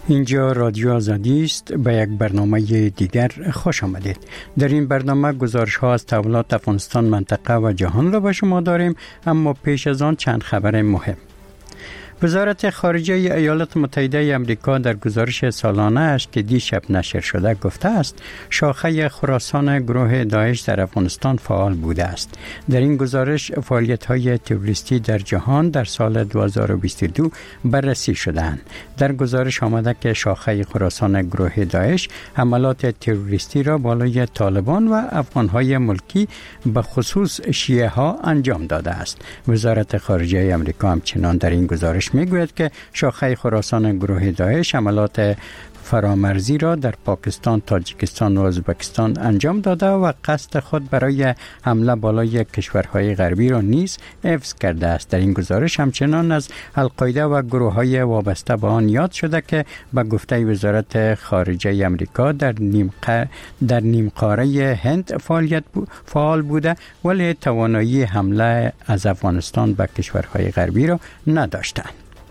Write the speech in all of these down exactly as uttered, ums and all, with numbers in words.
اینجا رادیو آزادی است. به یک برنامه دیگر خوش آمدید. در این برنامه گزارش ها از تحولات افغانستان، منطقه و جهان را به شما داریم، اما پیش از آن چند خبر مهم. وزارت خارجه ایالات متحده آمریکا در گزارش سالانه اش که دیشب نشر شده گفته است شاخه خراسان گروه داعش در افغانستان فعال بوده است. در این گزارش فعالیت‌های تروریستی در جهان در سال دو هزار و بیست و دو بررسی شده‌اند. در گزارش آمده که شاخه خراسان گروه داعش حملات تروریستی را بالای طالبان و افغان‌های ملکی به خصوص شیعه ها انجام داده است. وزارت خارجه آمریکا همچنان در این گزارش میگوید که شاخه خراسان گروه داعش حملات فرامرزی را در پاکستان، تاجیکستان و ازبکستان انجام داده و قصد خود برای حمله بالای کشورهای غربی را نیز حفظ کرده است. در این گزارش همچنان از القاعده و گروه‌های وابسته به آن یاد شده که به گفته وزارت خارجه آمریکا در نیم در نیمقاره هند فعالیت فعال بوده، ولی توانایی حمله از افغانستان به کشورهای غربی را نداشتند.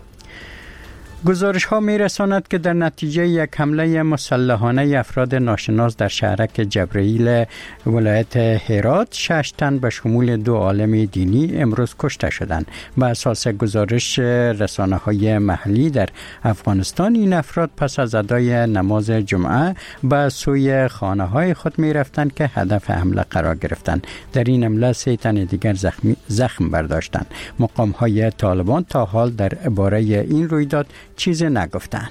گزارش ها می رساند که در نتیجه یک حمله مسلحانه افراد ناشناس در شهرک جبرائیل ولایت هرات شش تن به شمول دو عالم دینی امروز کشته شدند. به اساس گزارش رسانه های محلی در افغانستان، این افراد پس از ادای نماز جمعه به سوی خانه های خود می رفتند که هدف حمله قرار گرفتند. در این حمله سه تن دیگر زخمی زخم برداشتند. مقام های طالبان تا حال در باره این رویداد چیزی نگفتند.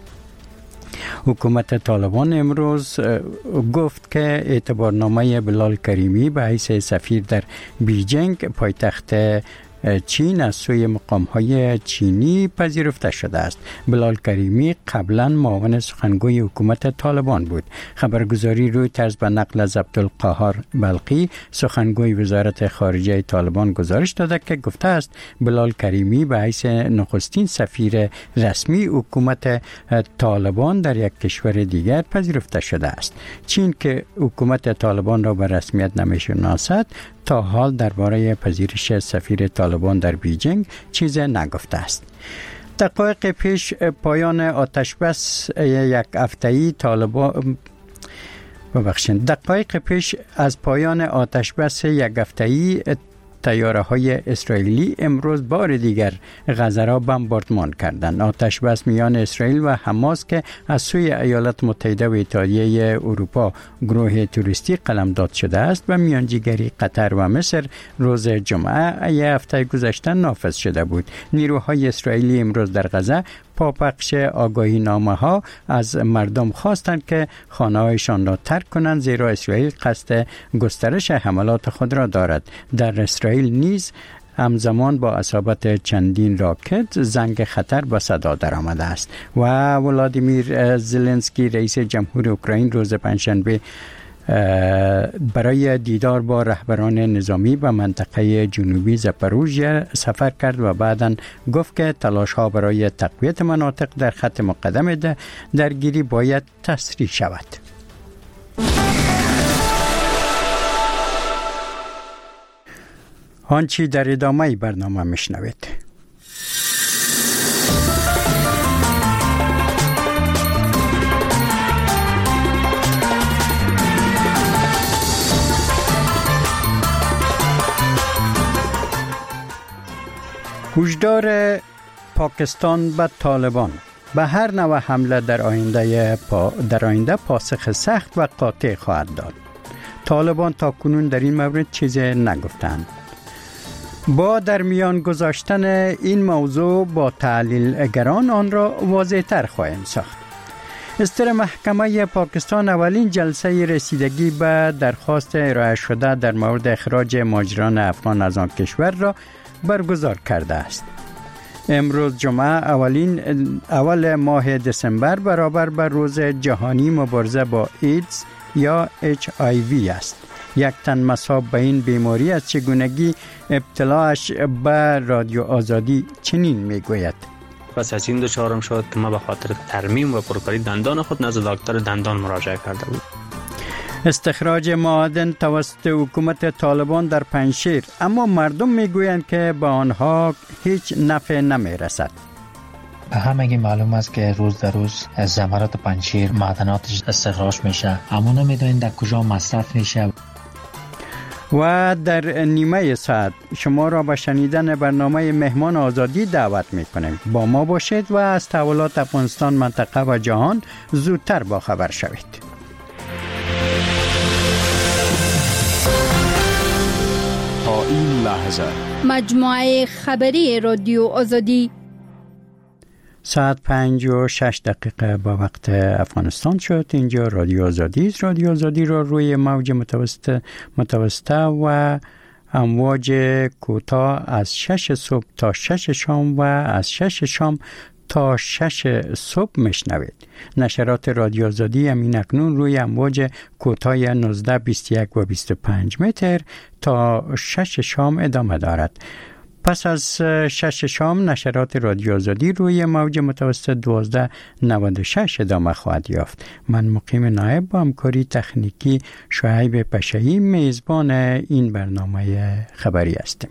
حکومت طالبان امروز گفت که اعتبارنامه بلال کریمی به حیث سفیر در بیجینگ پایتخت چین از سوی مقام‌های چینی پذیرفته شده است. بلال کریمی قبلا معاون سخنگوی حکومت طالبان بود. خبرگزاری رویترز به نقل از عبدالقاهر بلقی، سخنگوی وزارت خارجه طالبان، گزارش داده که گفته است بلال کریمی به حیث نخستین سفیر رسمی حکومت طالبان در یک کشور دیگر پذیرفته شده است. چین که حکومت طالبان را به رسمیت نمی‌شناسد، تا حال درباره پذیرش سفیر طالبان در بیجینگ چیزی نگفته است. دقایق پیش پایان آتش بس یک هفته‌ای طالبان ببخشید دقایق پیش از پایان آتش بس یک هفته‌ای طیاره های اسرائیلی امروز بار دیگر غزه را بمباردمان کردند. آتش بس میان اسرائیل و حماس که از سوی ایالات متحده و اتحادیه اروپا گروه توریستی قلمداد شده است و میانجیگری قطر و مصر روز جمعه یک هفته گذشته نافذ شده بود. نیروهای اسرائیلی امروز در غزه پاپخش آگاهی نامه ها از مردم خواستند که خانه هایشان را ترک کنند، زیرا اسرائیل قصد گسترش حملات خود را دارد. در اسرائیل نیز همزمان با اصابت چندین راکت زنگ خطر به صدا درآمده است و ولادیمیر زلنسکی رئیس جمهور اوکراین روز پنجشنبه برای دیدار با رهبران نظامی به منطقه جنوبی زاپاروژیا سفر کرد و بعداً گفت که تلاش‌ها برای تقویت مناطق در خط مقدم درگیری باید تسریع شود. آنچه در ادامه برنامه میشنوید. هشدار پاکستان به طالبان: به هر نوع حمله در آینده پا در آینده پاسخ سخت و قاطع خواهد داد. طالبان تا کنون در این مورد چیزی نگفتند. با در میان گذاشتن این موضوع با تحلیلگران آن را واضح‌تر خواهیم ساخت. استر محکمه پاکستان اولین جلسه رسیدگی به درخواست ارائه شده در مورد اخراج مهاجران افغان از آن کشور را برگزار کرده است. امروز جمعه اولین اول ماه دسامبر برابر به روز جهانی مبارزه با ایدز یا اچ آی وی است. یک تن مصاب به این بیماری از چگونگی ابتلاش به رادیو آزادی چنین میگوید: پس از این دچارم شد که ما به خاطر ترمیم و پرکاری دندان خود نزد دکتر دندان مراجعه کرده بود. استخراج معادن توسط حکومت طالبان در پنجشیر، اما مردم میگویند که به آنها هیچ نفع نمیرسد. همگی معلوم است که روز در روز زمرات پنجشیر معدناتش استخراج میشه، اما نمیدونین در کجا مصرف میشه. و در نیمه ساعت شما را به شنیدن برنامه مهمان آزادی دعوت میکنیم. با ما باشید و از تحولات افغانستان، منطقه و جهان زودتر با خبر شوید. تا این لحظه مجموعه خبری رادیو آزادی ساعت پنج و شش دقیقه با وقت افغانستان شد. اینجا رادیو آزادی است. رادیو آزادی را روی موج متوسط متوسطه و امواج کوتاه از شش صبح تا شش شام و از شش شام تا شش صبح میشنوید. نشرات رادیو آزادی همین اکنون روی امواج کوتاه نوزده، بیست و یک و بیست و پنج متر تا شش شام ادامه دارد. پس از شش شام نشرات رادیو آزادی روی موج متوسط دوازده نود و شش ادامه خواهد یافت. من مقیم نایب با همکاری تکنیکی شعیب پشایی میزبان این برنامه خبری هستیم.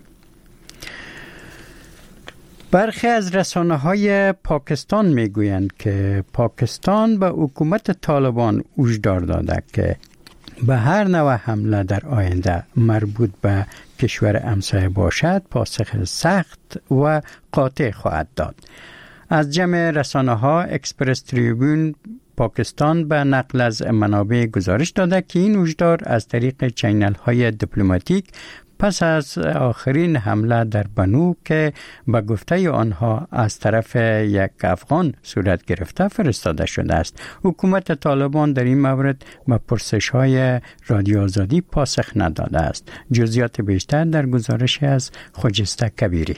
برخی از رسانه‌های پاکستان میگویند که پاکستان به حکومت طالبان هشدار داده که به هر نوع حمله در آینده مربوط به کشور همسایه باشد پاسخ سخت و قاطع خواهد داد. از جمع رسانه‌ها اکسپرس تریبون پاکستان به نقل از منابع گزارش داده که این هشدار از طریق چینل‌های دیپلماتیک پس از آخرین حمله در بنو که به گفته آنها از طرف یک افغان صورت گرفته فرستاده شده است. حکومت طالبان در این مورد به پرسش‌های رادیو آزادی پاسخ نداده است. جزئیات بیشتر در گزارش از خجسته کبیری.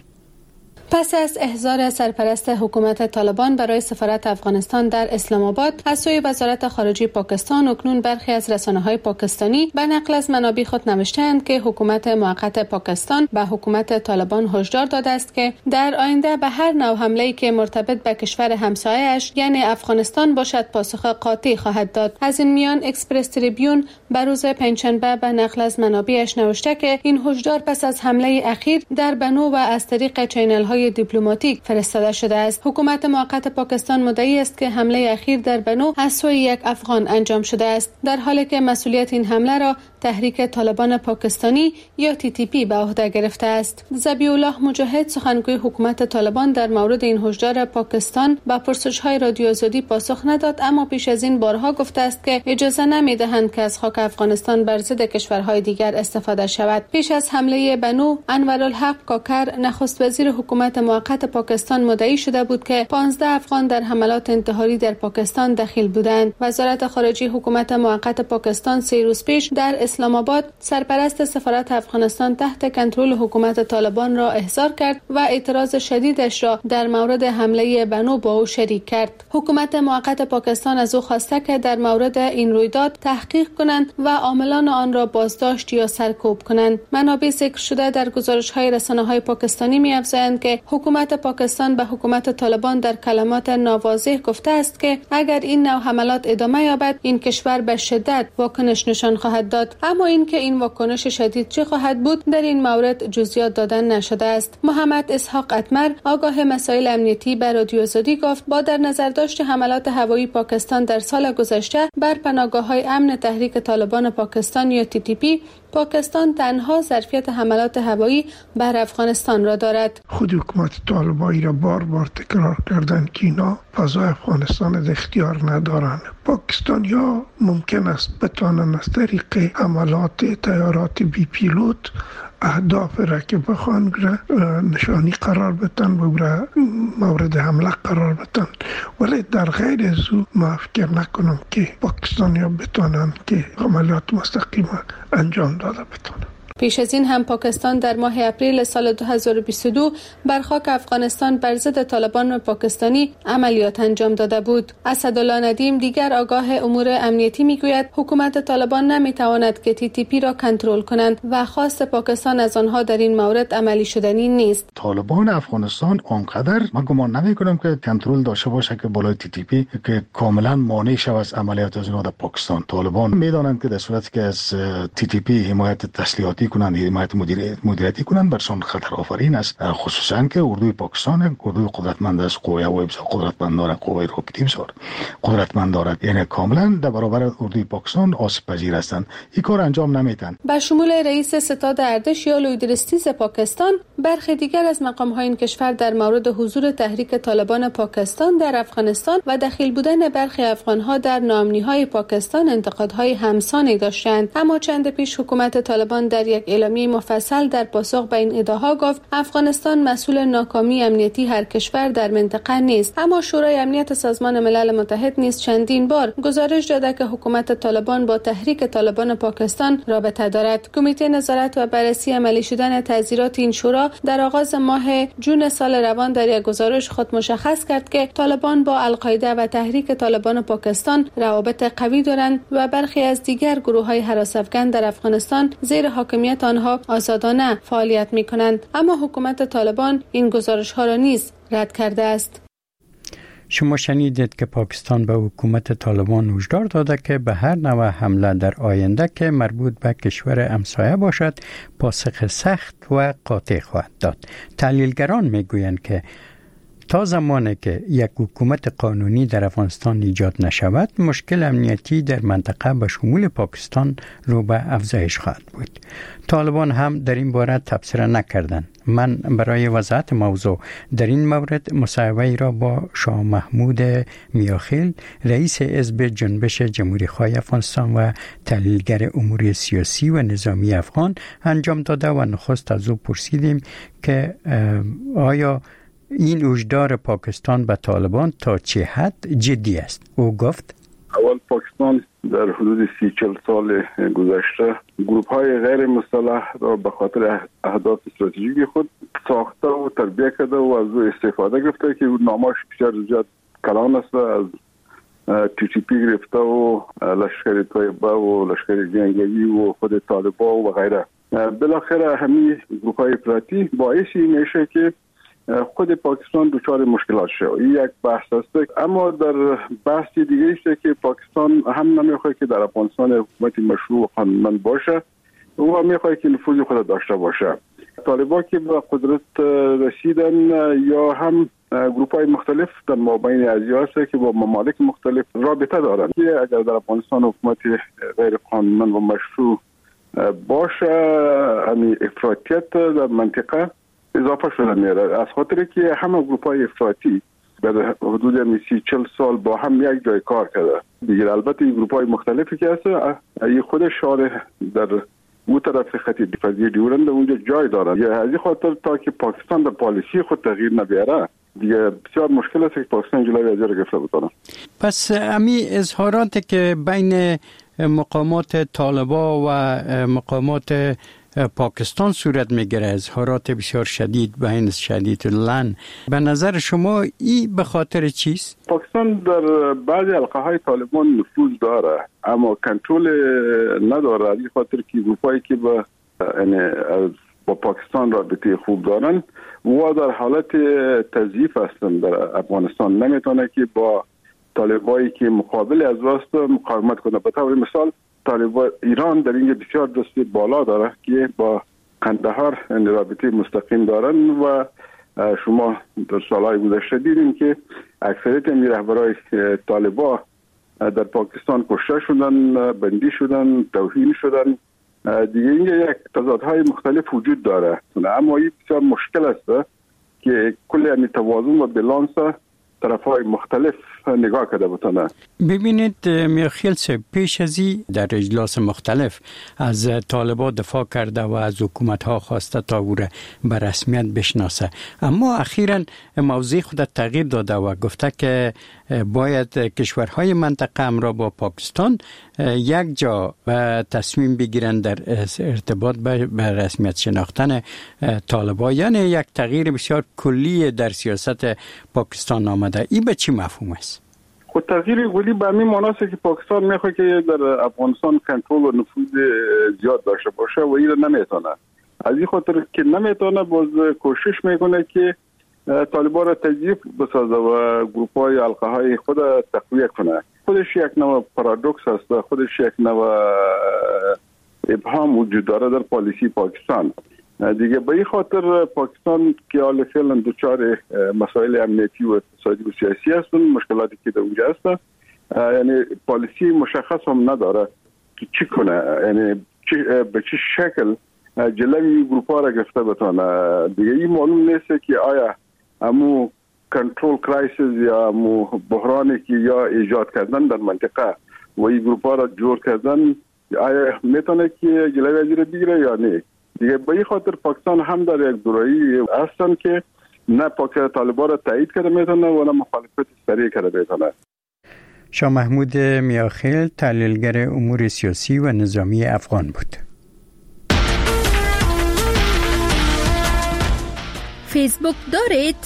پس از احضار سرپرست حکومت طالبان برای سفارت افغانستان در اسلام آباد از سوی وزارت خارجه پاکستان، اکنون برخی از رسانه‌های پاکستانی به نقل از منابع خود نوشته‌اند که حکومت موقت پاکستان به حکومت طالبان هشدار داده است که در آینده به هر نوع حمله‌ای که مرتبط به کشور همسایه‌اش یعنی افغانستان باشد پاسخ قاطع خواهد داد. از این میان اکسپرس تریبیون بر روز پنجشنبه به نقل از منابعش نوشته که این هشدار پس از حمله اخیر در بنو و از طریق چینل‌های دیپلماتیک فرستاده شده است. حکومت موقت پاکستان مدعی است که حمله اخیر در بنو از سوی یک افغان انجام شده است، در حالی که مسئولیت این حمله را تحریک طالبان پاکستانی یا تی تی پی به عهده گرفته است. ذبیح الله مجاهد سخنگوی حکومت طالبان در مورد این هشدار پاکستان به پرسش‌های رادیو آزادی پاسخ نداد، اما پیش از این بارها گفته است که اجازه نمی‌دهند که از خاک افغانستان بر ضد کشورهای دیگر استفاده شود. پیش از حمله بنو، انورالحق کاکر نخست وزیر حکومت موقت پاکستان مدعی شده بود که پانزده افغان در حملات انتحاری در پاکستان دخیل بودند. وزارت خارجه حکومت موقت پاکستان سه روز پیش در اسلام آباد سرپرست سفارت افغانستان تحت کنترل حکومت طالبان را احضار کرد و اعتراض شدیدش را در مورد حمله بنو با او شریک کرد. حکومت موقت پاکستان از او خواسته که در مورد این رویداد تحقیق کنند و عاملان آن را بازداشت یا سرکوب کنند. منابع ذکر شده در گزارش‌های رسانه‌های پاکستانی می‌افزایند که حکومت پاکستان به حکومت طالبان در کلمات ناواضح گفته است که اگر این نوع حملات ادامه یابد این کشور به شدت واکنش نشان خواهد داد، اما اینکه این واکنش شدید چه خواهد بود در این مورد جزئیات دادن نشده است. محمد اسحاق اتمر آگاه مسائل امنیتی به رادیو آزادی گفت با در نظر داشت حملات هوایی پاکستان در سال گذشته بر پناهگاه‌های امن تحریک طالبان پاکستان یا تی تی پی، پاکستان تنها ظرفیت حملات هوایی بر افغانستان را دارد. خود حکومت طالبانی را بار بار تکرار کردند که اینا فضای افغانستان در اختیار ندارند. پاکستانی‌ها ممکن است بتوانند از طریق حملات تیارات بی پیلوت اهداف را که بخوان نشانی قرار بدن و مورد حمله قرار بدن، ولی در غیر از او ما فکر نکنم که پاکستانی‌ها بتوانند که عملیات مستقیما انجام داده بتوانند. پیش از این هم پاکستان در ماه اپریل سال دو هزار و بیست و دو بر خاک افغانستان بر ضد طالبان پاکستانی عملیات انجام داده بود. اسدالله ندیم دیگر آگاه امور امنیتی میگوید حکومت طالبان نمیتواند که تی تی پی را کنترل کنند و خواست پاکستان از آنها در این مورد عملی شدنی نیست. طالبان افغانستان آنقدر من گمان نمیکنم که کنترل داشته باشه که بالای تی تی پی که کاملا مانع شود از عملیات از اونها در پاکستان. طالبان میدانند که در صورتی که از تی تی پی حمایت تسلیحاتی کنند، حمایت مدیریتی کنند، برشان خطر آفرین است. خصوصا که اردوی پاکستان اردوی قدرتمند است، قوه هوایی بسیار قدرتمند دارد، قوه راکتی بسیار قدرتمند دارد، یعنی کاملا در برابر اردوی پاکستان آسیب پذیر هستند. این کار انجام نمیتن. به شمول رئیس ستاد ارتش یا لویدرستیز پاکستان، برخی دیگر از مقام‌های این کشور در مورد حضور تحریک طالبان پاکستان در افغانستان و دخیل بودن برخی افغان‌ها در ناامنی‌های پاکستان انتقادهای همسانی داشتند. اما چند پیش حکومت طالبان در یک اعلامیه مفصل در پاسخ به این ادعاها گفت افغانستان مسئول ناکامی امنیتی هر کشور در منطقه نیست. اما شورای امنیت سازمان ملل متحد نیز چندین بار گزارش داده که حکومت طالبان با تحریک طالبان پاکستان رابطه دارد. کمیته نظارت و بررسی عملی شدن تعزیرات این شورا در آغاز ماه جون سال روان در یک گزارش خود مشخص کرد که طالبان با القاعده و تحریک طالبان پاکستان روابط قوی دارند و برخی از دیگر گروه‌های هراس افکن در افغانستان زیر حاکمیت آنها آزادانه فعالیت می‌کنند. اما حکومت طالبان این گزارش‌ها را نیز رد کرده است. شما شنیدید که پاکستان به حکومت طالبان هشدار داده که به هر نوع حمله در آینده که مربوط به کشور همسایه باشد پاسخ سخت و قاطع خواهد داد. تحلیلگران میگویند که تا زمانی که یک حکومت قانونی در افغانستان ایجاد نشود مشکل امنیتی در منطقه به شمول پاکستان رو به افزایش خواهد بود. طالبان هم در این باره تبصره نکردند. من برای وضاحت موضوع در این مورد مصاحبه را با شاه محمود میاخیل رئیس حزب جنبش جمهوری خواه افغانستان و تحلیلگر امور سیاسی و نظامی افغان انجام داده و نخست از او پرسیدیم که آیا این هشدار پاکستان به طالبان تا چه حد جدی است؟ او گفت اول پاکستان در حدود سی چل سال گذشته گروپ های غیر مسلح را به خاطر اهداف استراتژیکی خود ساخته و تربیت کرده و از او استفاده گرفته که نامش بسیار زیاد کلان است، از تی تی پی گرفته و لشکر طیبه و لشکر جنگی و خود طالبان و غیره. بالاخره همین گروپ های افراطی باعثی میشه که خود پاکستان دچار مشکلات شد. این یک بحث است. اما در بحث دیگه است که پاکستان هم نمیخواد که در افغانستان حکومت مشروع و قانونمند باشه و میخواد که نفوذ خود داشته باشه. طالبان که به قدرت رسیدن یا هم گروپ های مختلف در مابین ازیا است که با ممالک مختلف رابطه دارند که اگر در افغانستان حکومت غیر قانونمند و مشروع باشه همین افراطیت در منطقه اضافه شده میره، از خاطر که همه گروپ های افراطی در حدود سی چل سال با هم یک جای کار کرده دیگر. البته این گروپ های مختلفی که هست ای خود شاره در اون طرف خط دفاعی دیورند اونجا جای دارد. یا از این خاطر تا که پاکستان در پالیسی خود تغییر نبیاره دیگه بسیار مشکل است که پاکستان جلوی از را گرفته بتونه. پس امی اظهاراتی که بین مقامات طالبان و مقامات پاکستان صورت میگیره، اظهارات بسیار شدید بین شدید لن، به نظر شما این به خاطر چیست؟ پاکستان در بعضی حلقه های طالبان نفوذ داره اما کنترل نداره، از این خاطر که گروپایی که با یعنی با پاکستان رابطه خوب دارن و در حالت تضعیف هستن در افغانستان نمیتونه که با طالبایی که مقابل از راست مقاومت کنه. به طور مثال طالبان ایران در اینجا بسیار دست بالا داره که با قندهار رابطه مستقیم دارن و شما در سالهای گذشته دیدیم که اکثریت این رهبرای طالبان در پاکستان کشته شدن، بندی شدن، توهین شدن. دیگه اینجا یک تضادهای مختلف وجود داره، اما این بسیار مشکل است که کل این توازن و بالانس طرفای مختلف نگاه کرده بتونه. ببینید میاخیل صاحب، پیش از این در اجلاس مختلف از طالبان دفاع کرده و از حکومت ها خواسته تا او را به رسمیت بشناسه، اما اخیراً موضع خود تغییر داده و گفته که باید کشورهای منطقه همراه با پاکستان یک جا و تصمیم بگیرن در ارتباط به رسمیت شناختن طالبان، یعنی یک تغییر بسیار کلی در سیاست پاکستان آمده. این به چی مفهوم است؟ خود تغییر کلی به همین معنی است که پاکستان میخواد که در افغانستان کنترل و نفوذ زیاد داشته باشه و این را نمیتونه. از این خاطر که نمیتونه باز کوشش میکنه که طالبان را تضعیف بسازه و گروپ های حلقه های خود تقویت کنه. خودش یک نوع پارادوکس است، خودش یک نوع ابهام وجود داره در پالیسی پاکستان. دیگه به این خاطر پاکستان که حال فعلا دچار مسائل امنیتی و اقتصادی و سیاسی هستن، مشکلاتی که در اونجا هست، یعنی پالیسی مشخص هم نداره که چی کنه، یعنی به چه شکل جلوی گروپ‌ها را گرفته بتونه. دیگه این معلوم نیست که آیا امو کنترل کرایسیس یا امو بحرانی که یا ایجاد کردن در منطقه و این گروپ‌ها را جور کردن آیا میتونه که جلوی از را بگیره یا نه. دیگه به این خاطر پاکستان هم در یک دورایی هستن که نه پاکستان طالبان را تایید کرده میتونه و نه مخالفت سریع کرده میتونه. شاه محمود میاخیل تحلیلگر امور سیاسی و نظامی افغان بود. فیسبوک دارید؟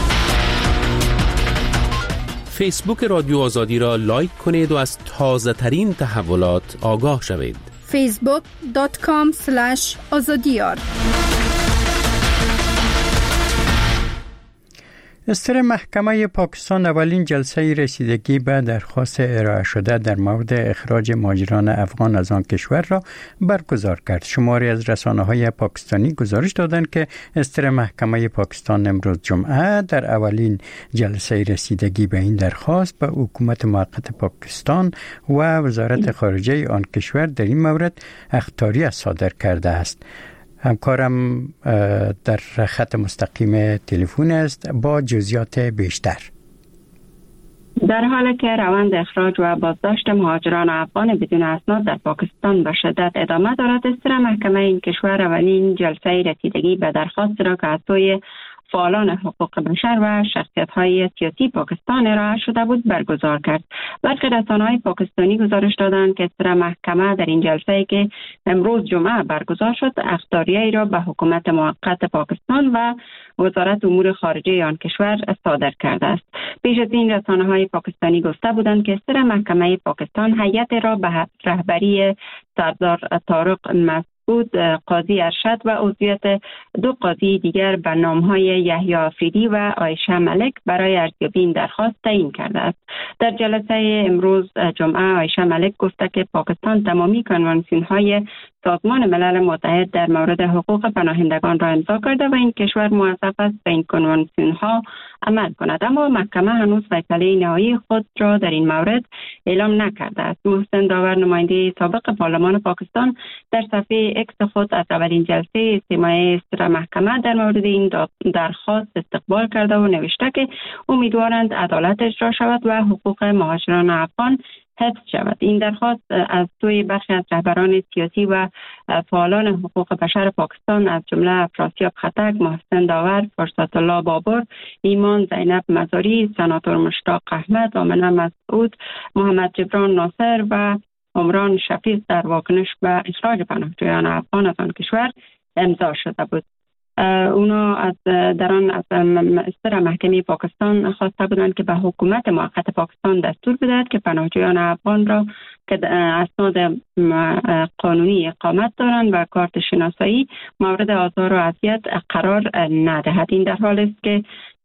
فیسبوک رادیو آزادی را لایک کنید و از تازه ترین تحولات آگاه شوید. فیسبوک دات کام اسلش آزادیار. استر محکمه پاکستان اولین جلسه رسیدگی به درخواست ارائه شده در مورد اخراج مهاجران افغان از آن کشور را برگزار کرد. شماری از رسانه‌های پاکستانی گزارش دادند که استر محکمه پاکستان امروز جمعه در اولین جلسه رسیدگی به این درخواست به حکومت موقت پاکستان و وزارت خارجه آن کشور در این مورد اخطاریه صادر کرده است. همکارم در خط مستقیم تلفن است با جزئیات بیشتر. در حالی که روند اخراج و بازداشت مهاجران افغان بدون اسناد در پاکستان به شدت ادامه دارد، استر محکمه این کشور اولین جلسه رسیدگی به درخواست را که از سوی فعالان حقوق بشر و شخصیت‌های سیاسی پاکستان ارائه شده بود برگزار کرد. برخی رسانه‌های پاکستانی گزارش دادند که استر محکمه در این جلسه‌ای که امروز جمعه برگزار شد اخطاریه‌ای را به حکومت موقت پاکستان و وزارت امور خارجه آن کشور صادر کرده است. پیش از این رسانه‌های پاکستانی گفته بودند که استر محکمه پاکستان هیئت را به رهبری سردار طارق مسعود، قاضی ارشد و عضویت دو قاضی دیگر به نام‌های یحیی آفریدی و عایشه ملک برای ارزیابی این درخواست تعیین کرده است. در جلسه امروز جمعه عایشه ملک گفته که پاکستان تمامی کنوانسیون‌های سازمان ملل متحد در مورد حقوق پناهندگان را امضا کرده و این کشور موظف است به این کنوانسیون‌ها عمل کند، اما محکمه هنوز فیصله نهایی خود را در این مورد اعلام نکرده است. محسن داور، نماینده سابق پارلمان پاکستان، در صفحه اکس خود از اولین جلسه استماع استر محکمه در مورد این درخواست استقبال کرده و نوشته که امیدوارند عدالت اجرا شود و حقوق مهاجران افغان حفظ شود. این درخواست از سوی برخی از رهبران سیاسی و فعالان حقوق بشر پاکستان از جمله افراسیاب خطک، محسن داور، فرصت الله بابر، ایمان زینب مزاری، سناتور مشتاق احمد، آمنه مسعود، محمد جبران ناصر و عمران شفیق در واکنش به اخراج پناهجویان افغان از آن کشور امضا شده بود. اونا از در آن از استر محکمه پاکستان خواسته بودند که به حکومت موقت پاکستان دستور بدهد که پناهجویان افغان را که اسناد قانونی اقامت دارند و کارت شناسایی مورد آزار و اذیت قرار ندهد. این در حال است که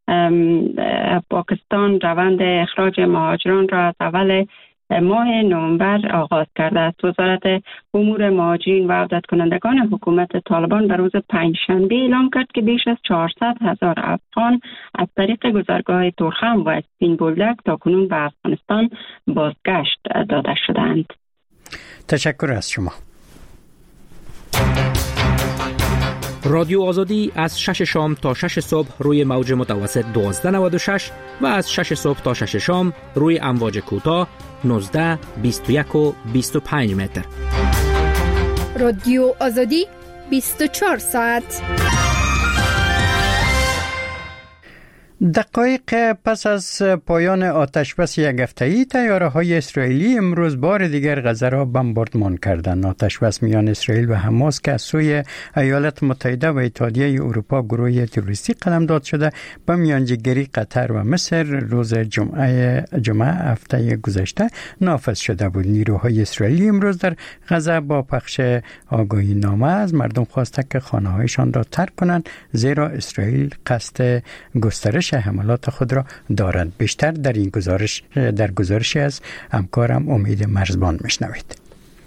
پاکستان روند اخراج مهاجران را از اول ماه نوامبر آغاز کرده است. وزارت امور مهاجرین و عودت کنندگان حکومت طالبان به روز پنجشنبه اعلام کرد که بیش از چهارصد هزار افغان از طریق گذرگاه تورخم و اسپین بولدک تاکنون به افغانستان بازگشت داده شدند. تشکر از شما. رادیو آزادی از شش شام تا شش صبح روی موج متوسط دوازده نود و شش و از شش صبح تا شش شام روی امواج کوتاه نوزده، بیست و یک و بیست و پنج متر. رادیو آزادی بیست و چهار ساعت. دقایق پس از پایان آتشبس یک هفته‌ای، طیاره‌های اسرائیلی امروز بار دیگر غزه را بمباردمان کردند. آتشبس میان اسرائیل و حماس که از سوی ایالات متحده و اتحادیه اروپا گروه تروریستی قلمداد شده به میانجیگری قطر و مصر روز جمعه جمعه هفته گذشته نافذ شده بود. نیروهای اسرائیلی امروز در غزه با پخش آگاهی نامه از مردم خواسته که خانه‌هایشان را ترک کنند، زیرا اسرائیل قصد گسترش حملات خود را دارد. بیشتر در این گزارش در گزارشی از همکارم امید مرزبان میشنوید.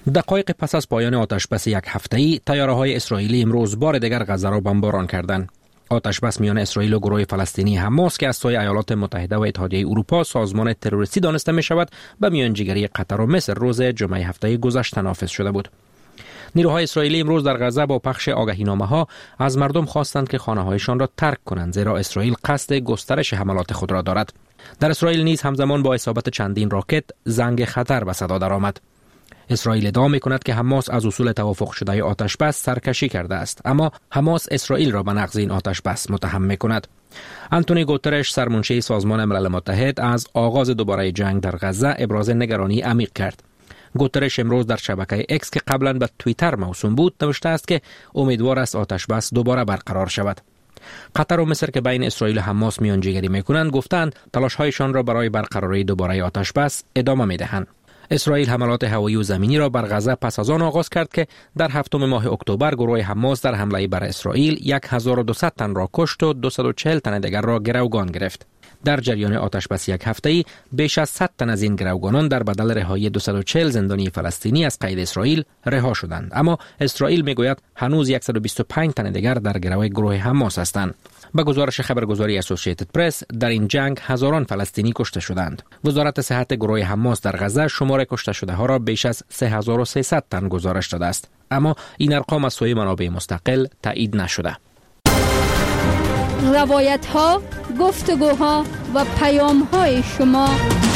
دقایق پس از پایان آتشبس یک هفته‌ای، تیاره‌های اسرائیلی امروز بار دیگر غزه را بمباران کردند. آتشبس میان اسرائیل و گروه فلسطینی حماس که از سوی ایالات متحده و اتحادیه اروپا سازمان تروریستی دانسته می شود، به میانجیگری قطر و مصر روز جمعه هفته گذشته نافذ شده بود. نیروهای اسرائیلی امروز در غزه با پخش آگهینامه‌ها از مردم خواستند که خانه‌هایشان را ترک کنند، زیرا اسرائیل قصد گسترش حملات خود را دارد. در اسرائیل نیز همزمان با اصابت چندین راکت زنگ خطر به صدا درآمد. اسرائیل ادعا می‌کند که حماس از اصول توافق شده آتشبس سرکشی کرده است، اما حماس اسرائیل را به نقض این آتشبس متهم می‌کند. آنتونی گوترش، سرمنشی سازمان ملل متحد، از آغاز دوباره جنگ در غزه ابراز نگرانی عمیق کرد. گوترش امروز در شبکه اکس که قبلا به توییتر موسوم بود نوشته است که امیدوار است آتشبس دوباره برقرار شود. قطر و مصر که بین اسرائیل و حماس میانجیگری می‌کنند گفتند تلاش‌هایشان را برای برقراری دوباره آتشبس ادامه می‌دهند. اسرائیل حملات هوایی و زمینی را بر غزه پس از آن آغاز کرد که در هفتم ماه اکتبر گروه حماس در حمله بر اسرائیل هزار و دویست تن را کشت و دویست و چهل تن دیگر را گروگان گرفت. در جریان آتشبس یک هفته‌ای بیش از صد تن از این گروگانان در بدل رهایی دویست و چهل زندانی فلسطینی از قید اسرائیل رها شدند، اما اسرائیل میگوید هنوز صد و بیست و پنج تن دیگر در گروه گروه حماس هستند. به گزارش خبرگزاری اسوسییتد پرس در این جنگ هزاران فلسطینی کشته شدند. وزارت صحت گروه حماس در غزه شمار کشته شده ها را بیش از سه هزار و سیصد تن گزارش داده است، اما این ارقام از سوی منابع مستقل تایید نشده. روایت ها، گفتگوها و پیام های شما.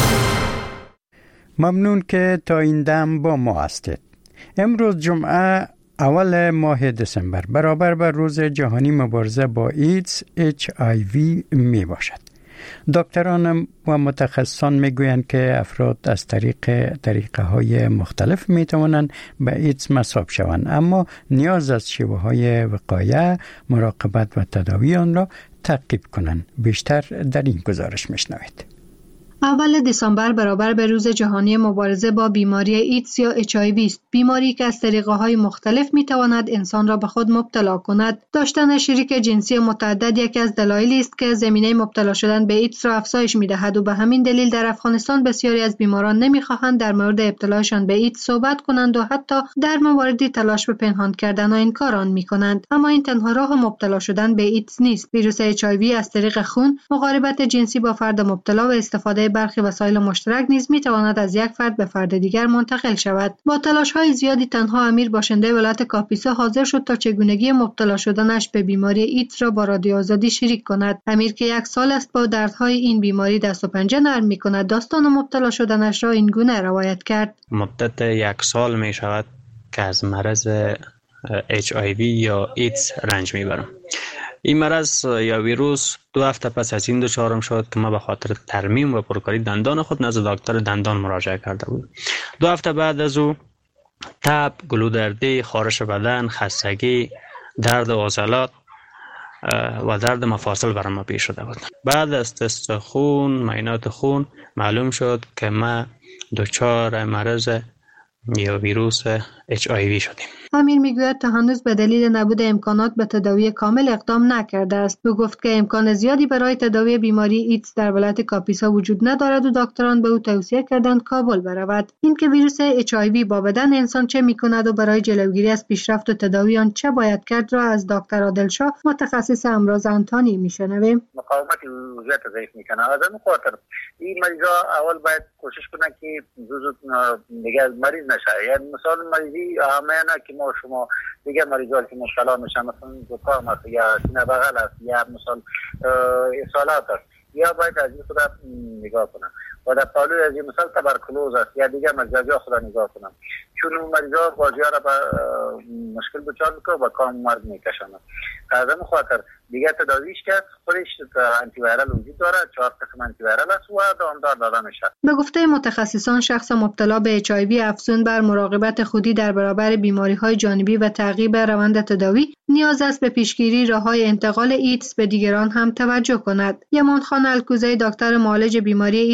ممنون که تا این دم با ما هستید. امروز جمعه اول ماه دسامبر برابر با روز جهانی مبارزه با ایدز اچ آی وی می باشد. دکتران و متخصصان می گویند که افراد از طریق طریقه های مختلف می توانند به ایدز مصاب شوند، اما نیاز از شیوه های وقایه، مراقبت و تداوی آن را تعقیب کنند. بیشتر در این گزارش می شنوید. اول دسامبر برابر به روز جهانی مبارزه با بیماری ایدز یا اچ آی وی است. بیماری که از طریقه‌های مختلف می‌تواند انسان را به خود مبتلا کند. داشتن شریک جنسی متعدد یکی از دلایلی است که زمینه مبتلا شدن به ایدز را افزایش می‌دهد و به همین دلیل در افغانستان بسیاری از بیماران نمی‌خواهند در مورد ابتلاشان به ایدز صحبت کنند و حتی در مواردی تلاش به پنهان کردن این کار آن می‌کنند. اما این تنها راه مبتلا شدن به ایدز نیست. ویروس اچ آی وی از طریق خون، مقاربت جنسی با فرد مبتلا و استفاده برخی وسایل مشترک نیز می‌تواند از یک فرد به فرد دیگر منتقل شود. با تلاش‌های زیادی تنها امیر باشنده ولایت کاپیسا حاضر شد تا چگونگی مبتلا شدنش به بیماری ایدز را با رادیو آزادی شریک کند. امیر که یک سال است با دردهای این بیماری دست و پنجه نرم می‌کند، داستان مبتلا شدنش را این گونه روایت کرد. مدت یک سال می‌شود که از مرض اچ آی وی یا ایدز رنج می‌برم. این مرض یا ویروس دو هفته پس از این دچارم شد که ما به خاطر ترمیم و پرکاری دندان خود نزد دکتر دندان مراجعه کرده بود. دو هفته بعد از او تب، گلودردی، خارش بدن، خستگی، درد عضلات و درد مفاصل برام ما پیش شده بود. بعد از تست خون، معاینات خون معلوم شد که ما دچار مرض یا ویروس اچ آی وی شدیم. امیر میگوید تا هنوز به دلیل نبود امکانات به تداوی کامل اقدام نکرده است. او گفت که امکان زیادی برای تداوی بیماری ایدز در ولایت کاپیسا وجود ندارد و دکتران به او توصیه کردند کابل برود. اینکه ویروس اچ آی وی با بدن انسان چه میکند و برای جلوگیری از پیشرفت و تداوی آن چه باید کرد را از دکتر عادلشاه، متخصص امراض انتانی میشنویم. مقاومت وضعیت ضعیف میکنه. از این خاطر این مریضا اول باید کوشش کنن که زود دیگه مریض نشه. یعنی مثلا مریضی همه که ما شما دیگه مریضایی که مشکلات میشن، مثلا زکام است یا سینه بغل است یا مثلا اسهالات است، یا باید از این خدا نگاه کنم و در پالوی از این مثلا تبرکلوز است یا دیگه مریضای خدا نگاه کنم، چون اون مریضا بازی را به مشکل دچار میکنه و کام مرگ میکشند. از این خاطر دیگه تداویش کرد، خودش آنتی ویرال وجود داره، چهار قسم آنتی ویرال است و دامدار داده میشه. به گفته متخصصان، شخص مبتلا به اچ آی وی افزون بر مراقبت خودی در برابر بیماری‌های جانبی و تعقیب روند تداوی نیاز است به پیشگیری راه‌های انتقال ایدز به دیگران هم توجه کند. یمان خان الکوزی، دکتر معالج بیماری ایدز، میگوید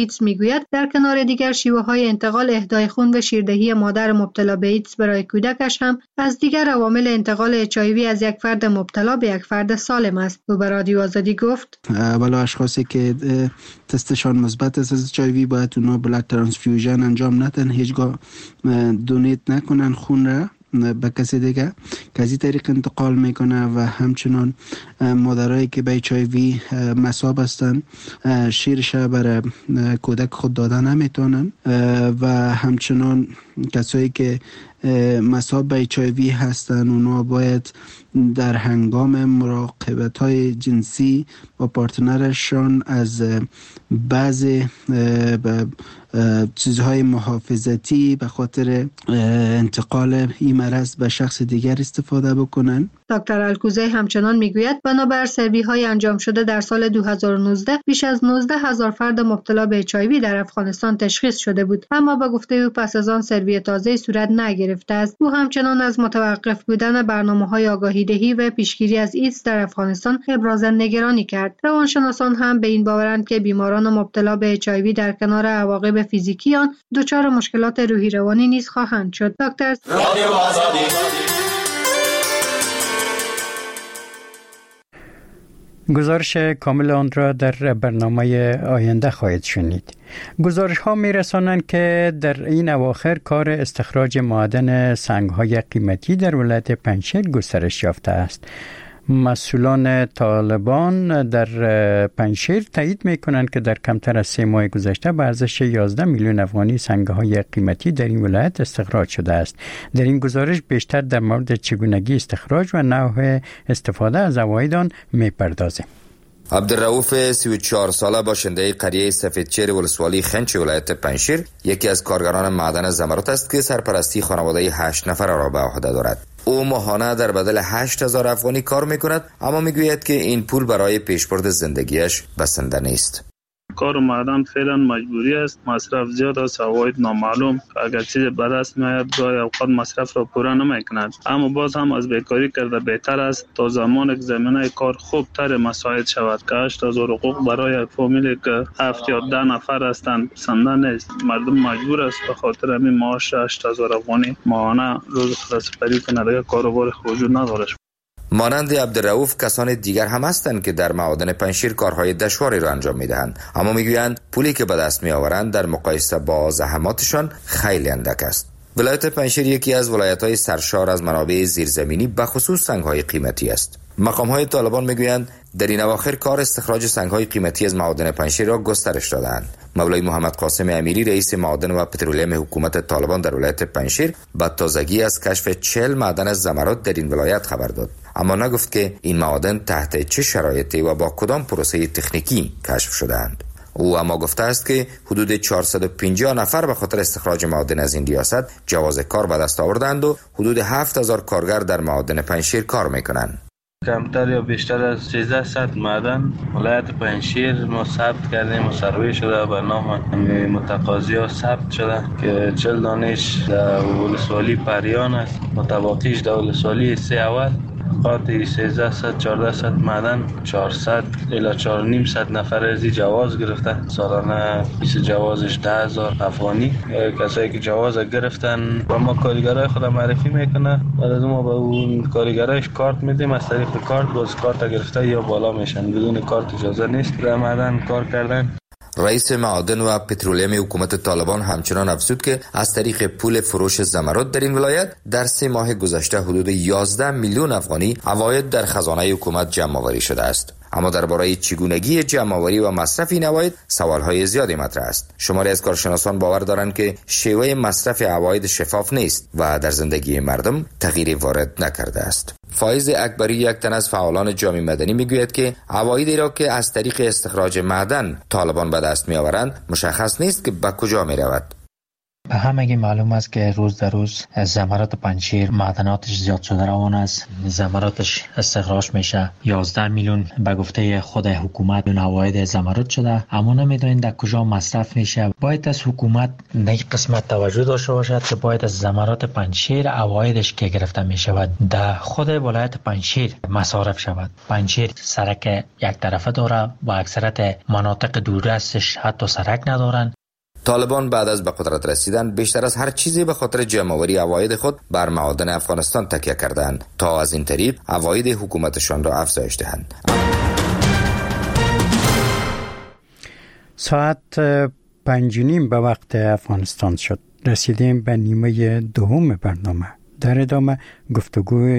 میگوید در کنار دیگر شیوه های انتقال اهدای خون و شیردهی مادر مبتلا به ایدز برای کودکش هم از دیگر عوامل انتقال اچ آی وی از یک فرد مبتلا به یک فرد سالم است. او به رادیو آزادی گفت اولا اشخاصی که تستشان مثبت است از اچ آی وی باید اونا بلاد ترانسفیوژن انجام ندن، هیچگاه دونیت نکنن خون را به کسی دیگه که از این طریق انتقال میکنه و همچنان مادرایی که به اچ آی وی مصاب هستن شیرش برای کودک خود دادن نمیتونن و همچنان کسایی که مصاب به اچ آی وی هستن اونا باید در هنگام مراقبت های جنسی با پارتنرشان از بعض چیزهای محافظتی به خاطر انتقال این مرض به شخص دیگر استفاده بکنن. دکتر الکوزی همچنان میگوید بنابر سروی های انجام شده در سال دو هزار و نوزده بیش از نوزده هزار فرد مبتلا به اچ آی وی در افغانستان تشخیص شده بود، اما به گفته او پس از آن سروی تازه صورت نگرفته است. او همچنان از متوقف بودن برنامه‌های آگاهی دهی و پیشگیری از ایدز در افغانستان ابراز نگرانی کرد. روانشناسان هم به این باورند که بیماران مبتلا به اچ آی وی در کنار عواقب فیزیکی آن دچار مشکلات روحی روانی نیز خواهند شد. دکتر گزارش کامل آن را در برنامه آینده خواهید شنید. گزارش ها می رسانند که در این اواخر کار استخراج معدن سنگ های قیمتی در ولایت پنجشیر گسترش یافته است. مسئولان طالبان در پنجشیر تایید می کنند که در کمتر از سه ماه گذشته به ارزش یازده میلیون افغانی سنگ‌های قیمتی در این ولایت استخراج شده است. در این گزارش بیشتر در مورد چگونگی استخراج و نوع استفاده از عواید آن می پردازیم. عبدالرؤوف سی و چهار ساله باشنده قریه سفیدچیر ولسوالی خنچ ولایت پنجشیر یکی از کارگران معدن زمرد است که سرپرستی خانواده هشت نفر را به عهده دارد. او ماهانه در بدل هشت هزار افغانی کار میکند، اما میگوید که این پول برای پیشبرد زندگیش بسنده نیست. کار معدن فعلا مجبوری است، مصرف زیاد است، عواید نامعلوم، اگر چیز به دست میاد گاهی اوقات مصرف را پورا نمیکند، اما باز هم از بیکاری کرده بهتر است تا زمان که زمینه کار خوب تر مساعد شود که هشت هزار حقوق برای یک فامیلی که هفت یا ده نفر هستند بسنده نیست. مردم مجبور است به خاطر همین معاش هشت هزار افغانی ماهانه روز خلاص‌پری کنه، دیگر کاروبار وجود ندارد. مانند عبدالرؤوف کسان دیگر هم هستند که در معادن پنجشیر کارهای دشواری را انجام میدهند، اما میگویند پولی که به دست میآورند در مقایسه با زحماتشان خیلی اندک است. ولایت پنجشیر یکی از ولایت‌های سرشار از منابع زیرزمینی به خصوص سنگ‌های قیمتی است. مقام‌های طالبان میگویند در این اواخر کار استخراج سنگ‌های قیمتی از معادن پنجشیر را گسترش دادند. مولوی محمد قاسم امیری رئیس معادن و پترولیم حکومت طالبان در ولایت پنجشیر با تازگی از کشف چهل معدن زمرد در این ولایت خبر داد، اما نگفت که این معادن تحت چه شرایطی و با کدام پروسه تکنیکی کشف شده‌اند. او اما گفته است که حدود چهارصد و پنجاه نفر به خاطر استخراج معادن از این ریاست جواز کار به دست آوردند و حدود هفت هزار کارگر در معادن پنجشیر کار میکنند. کمتر یا بیشتر از سیزده صد معدن ولایت پنجشیر ما ثبت کردیم و سروی شده به نام متقاضی ها ثبت شده که چهل دانش در ولسوالی پریان است، متباقیش در ولسوالی سه اول قاطی سیزده صد چهارده صد معدن چهارصد الی چهار و نیم صد نفر ازی جواز گرفته، سالانه بیست جوازش ده هزار افغانی. کسایی که جواز گرفتن و ما کارگرای خود معرفی میکنه، بعد از ما به اون کارگرایش کارت میدیم، از طریق کارت باز کارت گرفته یا بالا میشن، بدون کارت اجازه نیست در معدن کار کردن. رئیس معادن و پترولیم حکومت طالبان همچنان افزود که از طریق پول فروش زمرد در این ولایت در سه ماه گذشته حدود یازده میلیون افغانی عواید در خزانه حکومت جمع آوری شده است. اما درباره چگونگی جمع آوری و مصرف این عواید سوال‌های زیادی مطرح است. شماری از کارشناسان باور دارند که شیوه مصرف عواید شفاف نیست و در زندگی مردم تغییری وارد نکرده است. فایز اکبری یک تن از فعالان جامعه مدنی میگوید که عوایدی را که از طریق استخراج معدن طالبان به دست میآورند مشخص نیست که به کجا میرود. به همگی معلوم است که روز در روز زمرد پنجشیر معدناتش زیاد شده روان است. زمراتش استخراج میشه. یازده میلیون به گفته خود حکومت عواید زمرد شده، اما نمیدونید در کجا مصرف میشه. باید از حکومت این قسمت توجه داشته باشد که باید از زمرد پنجشیر عوایدش که گرفته میشود در خود ولایت پنجشیر مصارف شود. پنجشیر سرک یک طرفه داره و اکثرت مناطق دوردستش حتی سرک ندارن. طالبان بعد از به قدرت رسیدن بیشتر از هر چیزی به خاطر جمع‌آوری عواید خود بر معادن افغانستان تکیه کردند تا از این طریق عواید حکومتشان را افزایش دهند. ساعت پنج و نیم به وقت افغانستان شد. رسیدیم به نیمه دوم برنامه. در ادامه گفتگو